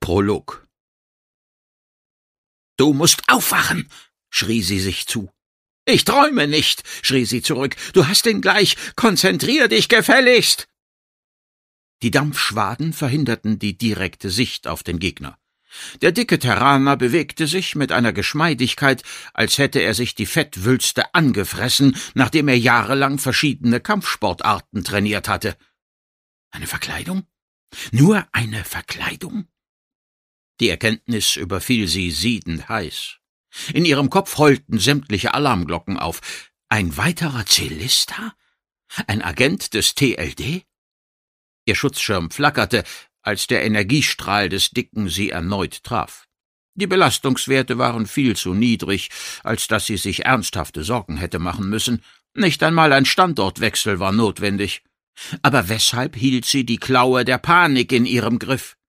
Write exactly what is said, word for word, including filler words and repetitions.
Prolog. »Du musst aufwachen«, schrie sie sich zu. »Ich träume nicht«, schrie sie zurück. »Du hast ihn gleich. Konzentrier dich gefälligst!« Die Dampfschwaden verhinderten die direkte Sicht auf den Gegner. Der dicke Terraner bewegte sich mit einer Geschmeidigkeit, als hätte er sich die Fettwülste angefressen, nachdem er jahrelang verschiedene Kampfsportarten trainiert hatte. Eine Verkleidung? Nur eine Verkleidung? Die Erkenntnis überfiel sie siedend heiß. In ihrem Kopf heulten sämtliche Alarmglocken auf. Ein weiterer Zelista? Ein Agent des T L D? Ihr Schutzschirm flackerte, als der Energiestrahl des Dicken sie erneut traf. Die Belastungswerte waren viel zu niedrig, als dass sie sich ernsthafte Sorgen hätte machen müssen. Nicht einmal ein Standortwechsel war notwendig. Aber weshalb hielt sie die Klaue der Panik in ihrem Griff?